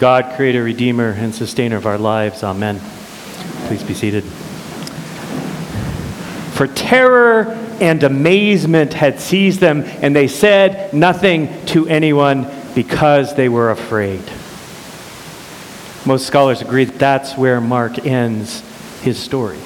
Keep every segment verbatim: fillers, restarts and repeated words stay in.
God, creator, redeemer, and sustainer of our lives. Amen. Please be seated. For terror and amazement had seized them, and they said nothing to anyone because they were afraid. Most scholars agree that that's where Mark ends his story.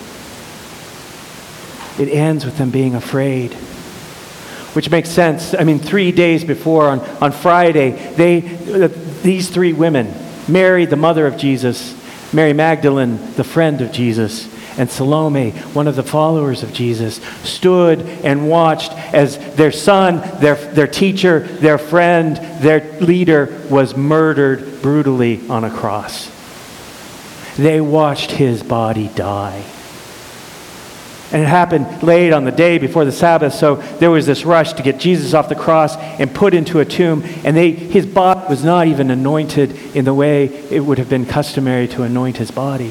It ends with them being afraid, which makes sense. I mean, three days before, on, on Friday, they uh, these three women, Mary, the mother of Jesus, Mary Magdalene, the friend of Jesus, and Salome, one of the followers of Jesus, stood and watched as their son, their, their teacher, their friend, their leader was murdered brutally on a cross. They watched his body die. And it happened late on the day before the Sabbath, so there was this rush to get Jesus off the cross and put into a tomb, and they, his body was not even anointed in the way it would have been customary to anoint his body.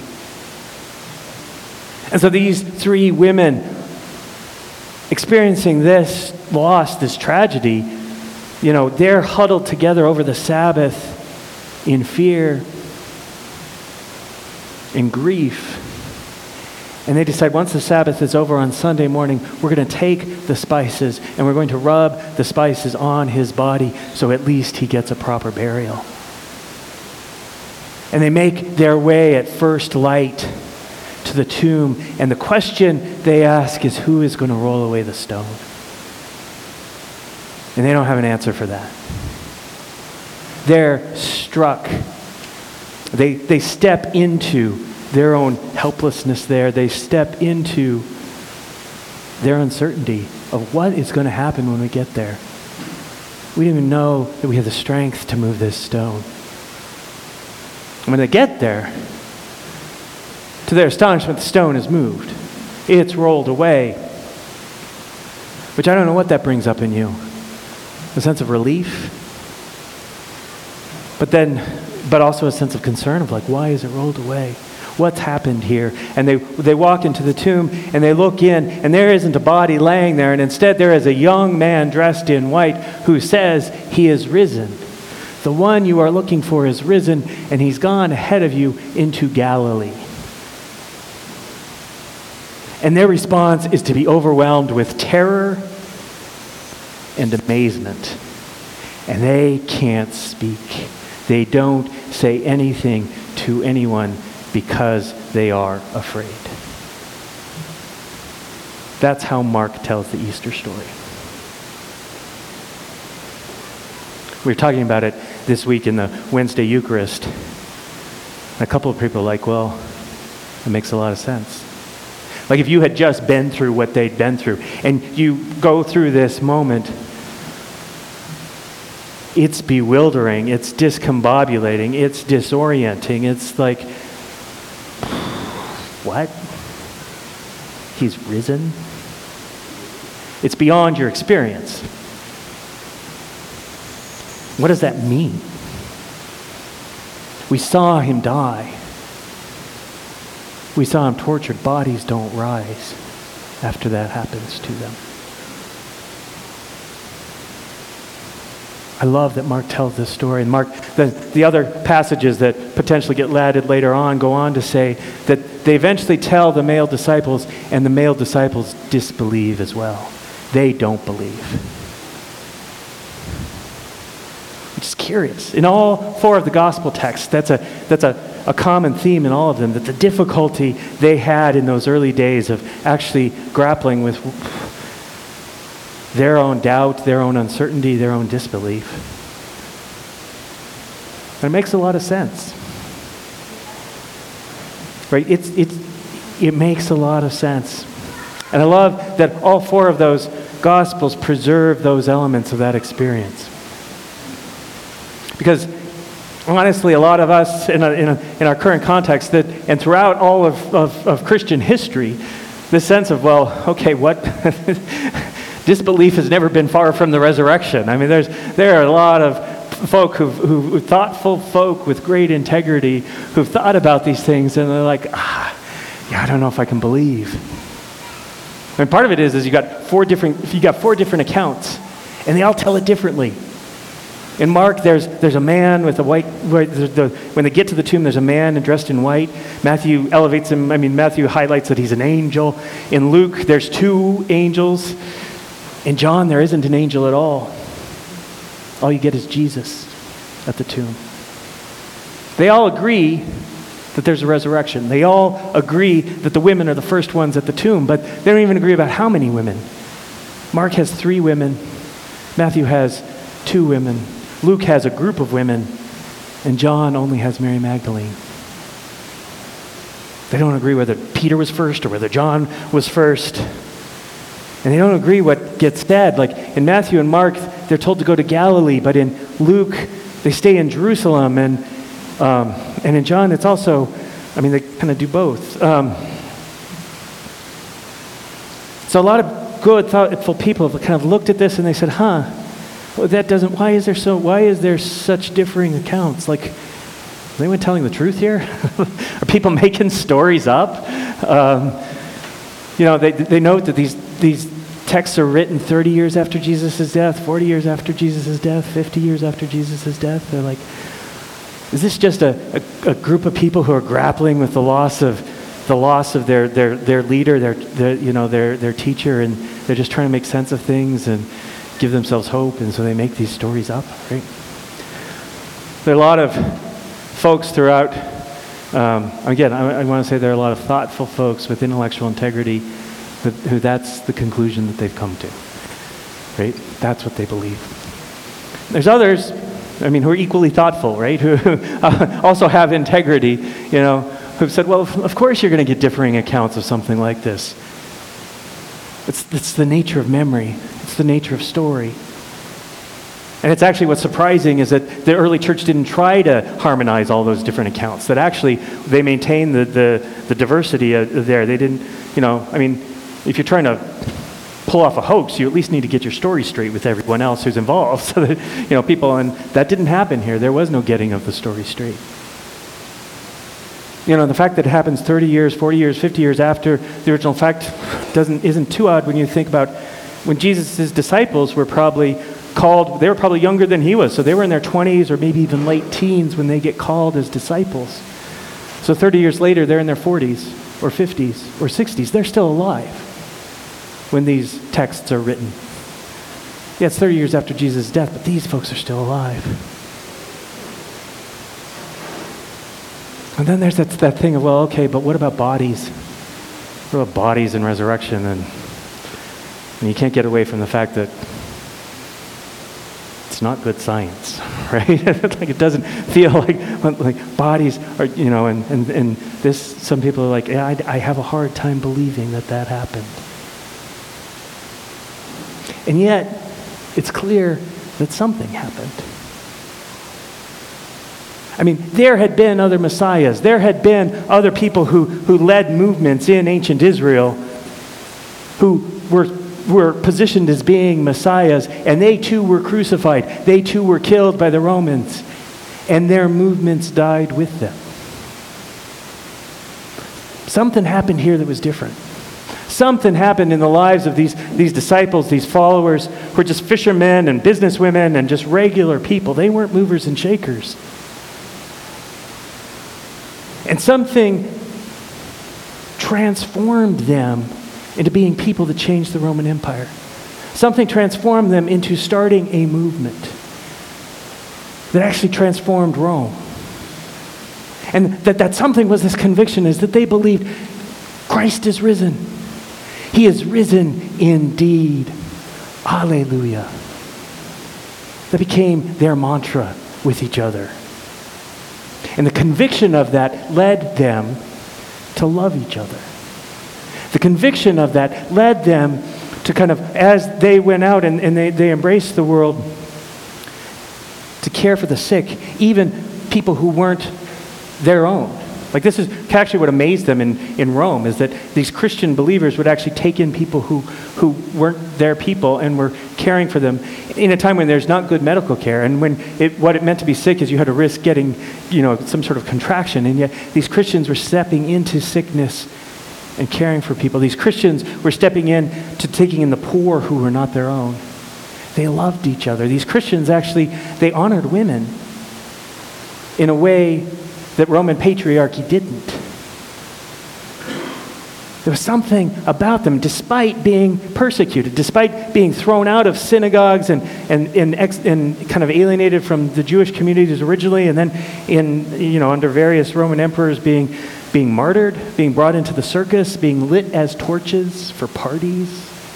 And so these three women, experiencing this loss, this tragedy, you know, they're huddled together over the Sabbath in fear, in grief. And they decide once the Sabbath is over on Sunday morning, we're going to take the spices and we're going to rub the spices on his body so at least he gets a proper burial. And they make their way at first light to the tomb, and the question they ask is, who is going to roll away the stone? And they don't have an answer for that. They're struck. They, they step into their own helplessness there. They step into their uncertainty of what is going to happen when we get there. We don't even know that we have the strength to move this stone. And when they get there, to their astonishment, the stone is moved. It's rolled away. Which I don't know what that brings up in you. A sense of relief. But then, but also a sense of concern of like, why is it rolled away? What's happened here? And they they walk into the tomb and they look in, and there isn't a body laying there, and instead there is a young man dressed in white who says he is risen. The one you are looking for is risen, and he's gone ahead of you into Galilee. And their response is to be overwhelmed with terror and amazement. And they can't speak. They don't say anything to anyone because they are afraid. That's how Mark tells the Easter story. We were talking about it this week in the Wednesday Eucharist. And a couple of people are like, well, it makes a lot of sense. Like if you had just been through what they'd been through, and you go through this moment, it's bewildering, it's discombobulating, it's disorienting, it's like, what? He's risen? It's beyond your experience. What does that mean? We saw him die. We saw him tortured. Bodies don't rise after that happens to them. I love that Mark tells this story. And Mark, the, the other passages that potentially get added later on go on to say that they eventually tell the male disciples, and the male disciples disbelieve as well. They don't believe. Which is curious. In all four of the gospel texts, that's a that's a, a common theme in all of them, that the difficulty they had in those early days of actually grappling with their own doubt, their own uncertainty, their own disbelief. And it makes a lot of sense. Right? It's, it's, it makes a lot of sense. And I love that all four of those Gospels preserve those elements of that experience. Because honestly, a lot of us in, a, in, a, in our current context, that, and throughout all of, of, of Christian history, this sense of, well, okay, what... disbelief has never been far from the resurrection. I mean, there's there are a lot of folk who've, who thoughtful folk with great integrity who've thought about these things, and they're like, ah, yeah, I don't know if I can believe. I mean, part of it is is you got four different you got four different accounts, and they all tell it differently. In Mark, there's, there's a man with a white, the, when they get to the tomb, there's a man dressed in white. Matthew elevates him, I mean, Matthew highlights that he's an angel. In Luke, there's two angels. In John, there isn't an angel at all. All you get is Jesus at the tomb. They all agree that there's a resurrection. They all agree that the women are the first ones at the tomb, but they don't even agree about how many women. Mark has three women. Matthew has two women. Luke has a group of women, and John only has Mary Magdalene. They don't agree whether Peter was first or whether John was first. And they don't agree what gets said. Like in Matthew and Mark, they're told to go to Galilee, but in Luke, they stay in Jerusalem. And um, and in John, it's also, I mean, they kind of do both. Um, so a lot of good, thoughtful people have kind of looked at this and they said, huh, well, that doesn't, why is there so, why is there such differing accounts? Like, is anyone telling the truth here? Are people making stories up? Um, you know, they they note that these these texts are written thirty years after Jesus' death, forty years after Jesus' death, fifty years after Jesus' death. They're like, is this just a, a, a group of people who are grappling with the loss of the loss of their their their leader, their, their you know their their teacher, and they're just trying to make sense of things and give themselves hope, and so they make these stories up, right? There are a lot of folks throughout, um, again, I, I want to say there are a lot of thoughtful folks with intellectual integrity who, who that's the conclusion that they've come to, right? That's what they believe. There's others, I mean, who are equally thoughtful, right? Who also have integrity, you know, who've said, well, of course you're going to get differing accounts of something like this. It's, it's the nature of memory. It's the nature of story. And it's actually what's surprising is that the early church didn't try to harmonize all those different accounts, that actually they maintained the, the, the diversity uh, there. They didn't, you know, I mean, if you're trying to pull off a hoax, you at least need to get your story straight with everyone else who's involved. So that, you know, people, and that didn't happen here. There was no getting of the story straight. You know, the fact that it happens thirty years, forty years, fifty years after the original fact doesn't isn't too odd when you think about when Jesus' disciples were probably called, they were probably younger than he was, so they were in their twenties or maybe even late teens when they get called as disciples. So thirty years later, they're in their forties or fifties or sixties. They're still alive when these texts are written. Yeah, it's thirty years after Jesus' death, but these folks are still alive. And then there's that, that thing of, well, okay, but what about bodies? What about bodies and resurrection? And, and you can't get away from the fact that it's not good science, right? Like it doesn't feel like like bodies are, you know, and, and, and this, some people are like, yeah, I, I have a hard time believing that that happened. And yet, it's clear that something happened. I mean, there had been other messiahs. There had been other people who, who led movements in ancient Israel who were, were positioned as being messiahs, and they too were crucified. They too were killed by the Romans, and their movements died with them. Something happened here that was different. Something happened in the lives of these, these disciples, these followers, who were just fishermen and businesswomen and just regular people. They weren't movers and shakers. And something transformed them into being people that changed the Roman Empire. Something transformed them into starting a movement that actually transformed Rome. And that, that something was this conviction, is that they believed Christ is risen. He is risen indeed. Alleluia. That became their mantra with each other. And the conviction of that led them to love each other. The conviction of that led them to kind of, as they went out and, and they, they embraced the world, to care for the sick, even people who weren't their own. Like this is actually what amazed them in, in Rome, is that these Christian believers would actually take in people who, who weren't their people and were caring for them in a time when there's not good medical care. And when it, what it meant to be sick is you had to risk getting, you know, some sort of contraction. And yet these Christians were stepping into sickness and caring for people. These Christians were stepping in to taking in the poor who were not their own. They loved each other. These Christians actually, they honored women in a way that Roman patriarchy didn't. There was something about them, despite being persecuted, despite being thrown out of synagogues and, and, and, ex, and kind of alienated from the Jewish communities originally, and then in, you know, under various Roman emperors being, being martyred, being brought into the circus, being lit as torches for parties.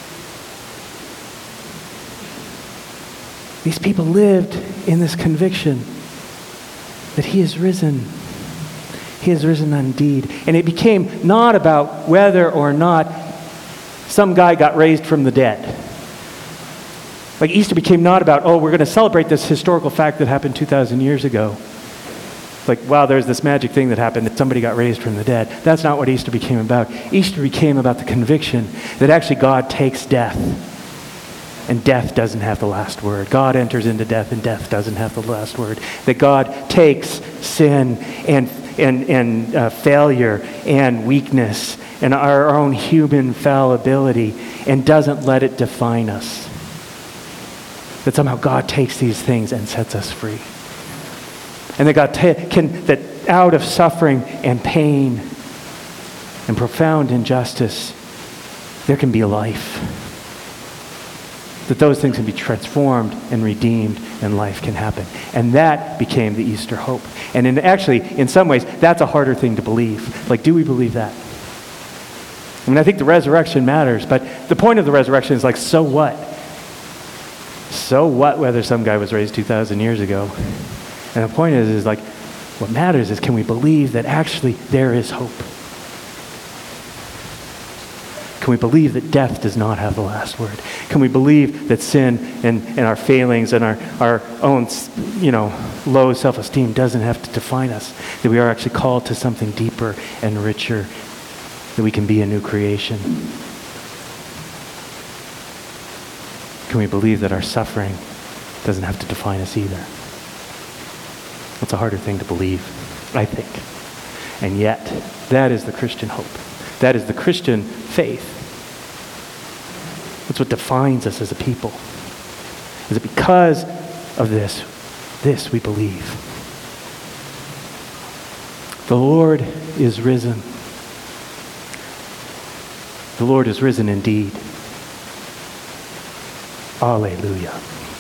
These people lived in this conviction that he is risen. He has risen indeed. And it became not about whether or not some guy got raised from the dead. Like Easter became not about, oh, we're going to celebrate this historical fact that happened two thousand years ago. Like, wow, there's this magic thing that happened that somebody got raised from the dead. That's not what Easter became about. Easter became about the conviction that actually God takes death. And death doesn't have the last word. God enters into death and death doesn't have the last word. That God takes sin and and, and uh, failure and weakness and our, our own human fallibility and doesn't let it define us. That somehow God takes these things and sets us free. And that God ta- can, that out of suffering and pain and profound injustice, there can be life. That those things can be transformed and redeemed and life can happen. And that became the Easter hope. And in, actually, in some ways, that's a harder thing to believe. Like, do we believe that? I mean, I think the resurrection matters, but the point of the resurrection is like, so what? So what whether some guy was raised two thousand years ago? And the point is, is like, what matters is, can we believe that actually there is hope? Can we believe that death does not have the last word? Can we believe that sin and, and our failings and our, our own, you know, low self-esteem doesn't have to define us? That we are actually called to something deeper and richer, that we can be a new creation? Can we believe that our suffering doesn't have to define us either? That's a harder thing to believe, I think. And yet, that is the Christian hope. That is the Christian faith. That's what defines us as a people. Is it because of this, this we believe. The Lord is risen. The Lord is risen indeed. Alleluia.